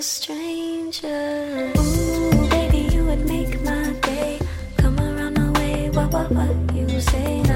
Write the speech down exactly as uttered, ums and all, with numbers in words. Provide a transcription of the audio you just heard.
Stranger, ooh, baby, you would make my day. Come around my way, what, what, what you say?